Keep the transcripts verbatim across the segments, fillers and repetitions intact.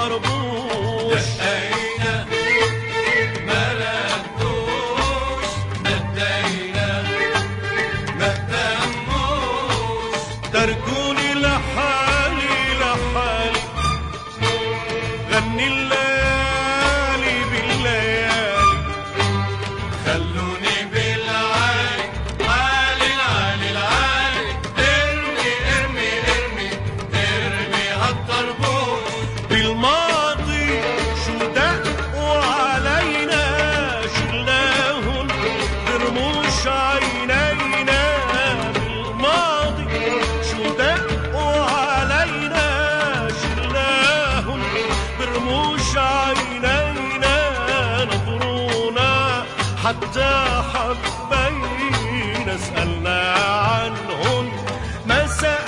هالطربوش. دقينا ما ردوش، ندينا ما اهتموش، تركوني لحالي لحالي غني الليالي بالليالي، خلوني بالعالي عالي العالي العالي، ارمي ارمي ارمي ارمي هالطربوش. بالماضي شو دقوا علينا شلناهم برموش عينينا، بالماضي شو دقوا علينا شلناهم برموش عينينا، نظرونا حتى حبينا سألنا عنهم ما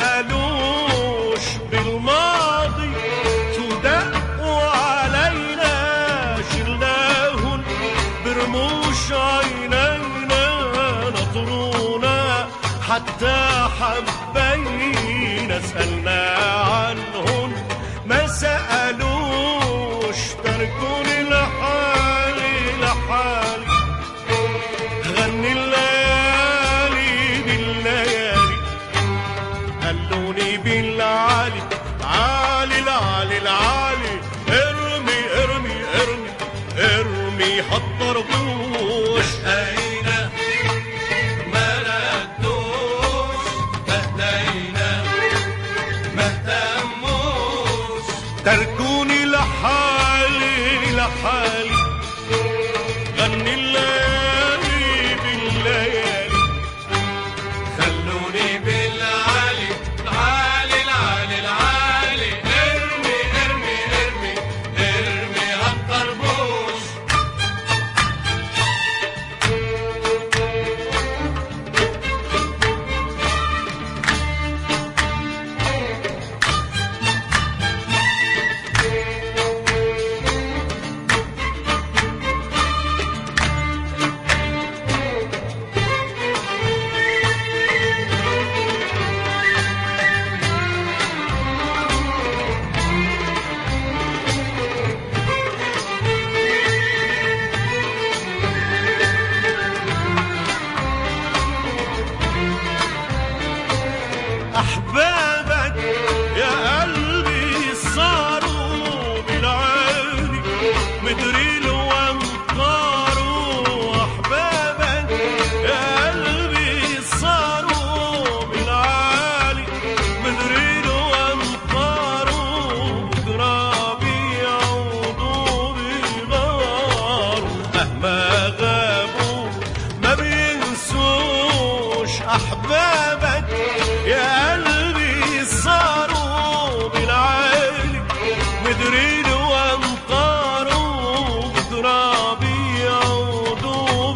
سألوش. بالماضي شو دقوا علينا شلناهم برموش عينينا، نطرونا حتى حبينا سألنا عنهم ما سألوش. تركوني لحالي لحالي غني الليالي بالليالي، خلوني بالعالي عالي العالي العالي، ارمي ارمي ارمي ارمي هالطربوش. دقينا ما ردوش، ندينا ما اهتموش، تركوني لحالي لحالي غني الليالي بالليالي، خلوني بالعالي العالي العالي العالي، ارمي ارمي ارمي ارمي هالطربوش. أحبابك يا قلبي صاروا بالعالي مدري وانطاروا، أحبابك يا قلبي صاروا بالعالي مدري وانطاروا، قرابي يعودوا بغار مهما غابوا ما بينسوش. أحبابك يا قلبي صاروا بالعالي مدري وانطاروا، بترابي يعودوا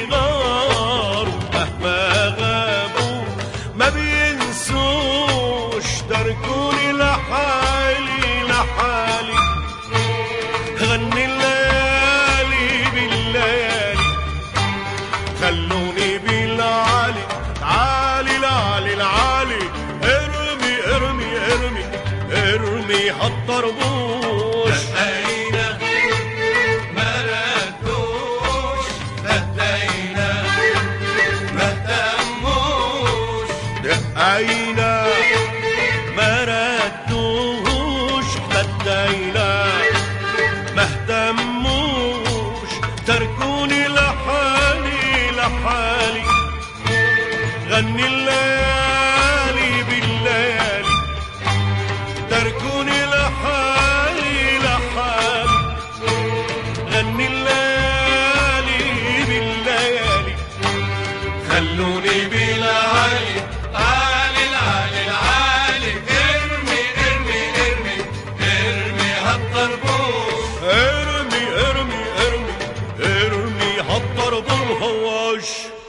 بغاروا مهما غابوا ما بينسوش. تركوني لحالي لحالي غني الليالي بالليالي، خلوني بالعالي عالي العالي العالي، ارمي ارمي ارمي ارمي هالطربوش. دقينا ما ردوش، ندينا ما اهتموش، دقينا ما ردوش ندينا ما اهتموش، تركوني لحالي لحالي غني الليالي بالليالي، تركوني لحالي لحالي غني الليالي بالليالي، خلوني بالعالي عالي العالي العالي، ارمي ارمي ارمي ارمي هالطربوش. ارمي ارمي ارمي ارمي هالطربوش.